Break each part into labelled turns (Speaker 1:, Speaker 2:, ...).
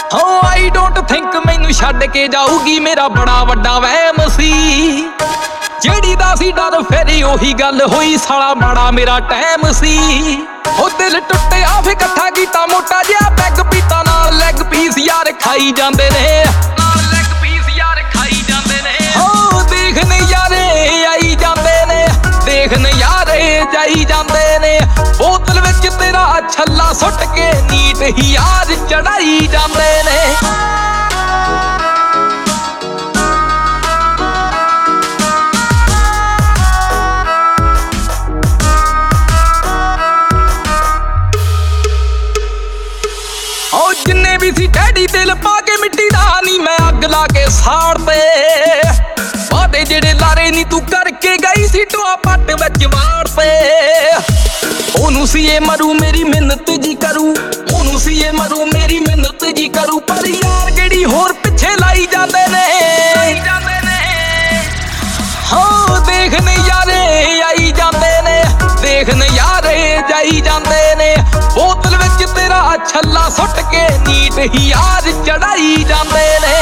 Speaker 1: ਹੋ I don't think ਮੈਨੂੰ ਛੱਡ ਕੇ ਜਾਊਗੀ, ਮੇਰਾ ਬੜਾ ਵੱਡਾ ਵਹਿਮ ਸੀ। ਜਿਹੜੀ ਦਾ ਸੀ ਡਰ ਫਿਰ ਉਹੀ ਗੱਲ ਹੋਈ, ਸਾਲਾ ਮਾੜਾ ਮੇਰਾ ਟਾਈਮ ਸੀ। ਉਹ ਦਿਲ ਟੁੱਟਿਆ ਫੇ ਇਕੱਠਾ ਕੀਤਾ ਮੋਟਾ ਜਿਹਾ ਪੈਗ ਪੀਤਾ, ਨਾਲ ਲੈਗ ਪੀਸ ਯਾਰ ਖਾਈ ਜਾਂਦੇ ਨੇ, ਨਾਲ ਲੈਗ ਪੀਸ ਯਾਰ ਖਾਈ ਜਾਂਦੇ ਨੇ। ਹੋ ਦੇਖ ਨਜ਼ਾਰੇ ਆਈ ਜਾਂਦੇ ਨੇ, ਦੇਖ ਨਜ਼ਾਰੇ ਜਾਈ ਜਾਂਦੇ ਨੇ। ਬੋਤਲ ਵਿੱਚ ਤੇਰਾ ਛੱਲਾ ਸੁੱਟ ਕੇ ਨੀਟ ਹੀ ਯਾਰ ਚੜਾਈ ਜਾਂਦੇ ਨੇ। ਉਹ ਜਿੰਨੇ ਵੀ ਸੀ ਡੈਡੀ ਦਿਲ ਪਾ ਕੇ ਮਿੱਟੀ ਦਾ ਨੀ ਮੈਂ ਅੱਗ ਲਾ ਕੇ ਸਾੜ ਤੇ। ਵਾਦੇ ਜਿਹੜੇ ਲਾਰੇ ਨੀ ਤੂੰ ਕਰਕੇ ਗਈ ਸੀ ਟੋਆ ਪੱਟ ਵਿੱਚ ਵਾੜ ਤੇ। ਉਹਨੂੰ ਸੀ ਇਹ ਮਰੂ ਮੇਰੀ ਮਿਹਨਤ ਜੀ ਕਰੂ, ਉਹਨੂੰ ਸੀ ਇਹ ਮਰੂ ਮੇਰੀ ਮਿਹਨਤ ਜੀ ਕਰੂ। ਪਰ ਯਾਰ ਜਿਹੜੀ ਹੋਰ ਪਿੱਛੇ ਲਾਈ ਜਾਂਦੇ ਨੇ, ਹੋ ਦੇਖ ਨਜ਼ਾਰੇ ਆਈ ਜਾਂਦੇ ਨੇ, ਦੇਖ ਨਜ਼ਾਰੇ ਜਾਈ ਜਾਂਦੇ ਨੇ। ਬੋਤਲ ਵਿੱਚ ਤੇਰਾ ਛੱਲਾ ਸੁੱਟ ਕੇ ਨੀਟ ਹੀ ਯਾਰ ਚੜਾਈ ਜਾਂਦੇ ਨੇ।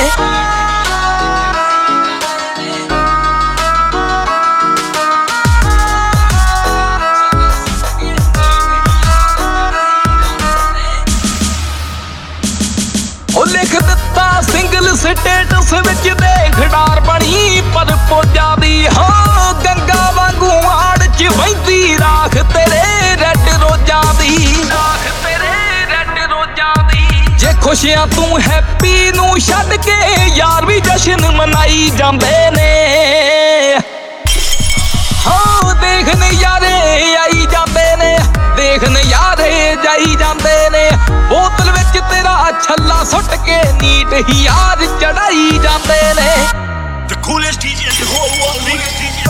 Speaker 1: ਉਹ ਲਿਖ ਦਿੱਤਾ ਸਿੰਗਲ ਸਟੇਟਸ ਵਿੱਚ ਦੇਖ ਡਾਰ ਬਣੀ ਪਰ ਪੋਜਾ ਦੀ। ਹਾਂ ਗੰਗਾ ਵਾਂਗੂ ਆੜ ਚ ਵਹਿੰਦੀ ਰਾਖ ਤੇਰੇ ਰੈਡ ਰੋਜ਼ਾਂ ਦੀ, ਰਾਖ ਤੇਰੇ ਰੈਡ ਰੋਜ਼ਾਂ ਦੀ। ਜੇ ਖੁਸ਼ੀਆਂ ਤੂੰ ਹੈਪੀ ਨੂੰ ਛੱਡ ਕੇ ਯਾਰ ਵੀ ਜਸ਼ਨ ਮਨਾਈ ਜਾਂਦੇ ਨੇ। ਹਾਂ ਦੇਖ ਨਜ਼ਾਰੇ ਆਈ ਜਾਂਦੇ ਨੇ, ਦੇਖ ਨਜ਼ਾਰੇ ਜਾਈ ਜਾਂਦੇ ਨੇ। ਬੋਤਲ ਵਿੱਚ ਤੇਰਾ ਛੱਲਾ ਸੁੱਟ ਕੇ ਨੀਟ ਹੀ ਯਾਰ ਚੜਾਈ ਜਾਂਦੇ ਨੇ।
Speaker 2: The coolest DJ in the whole world, DJ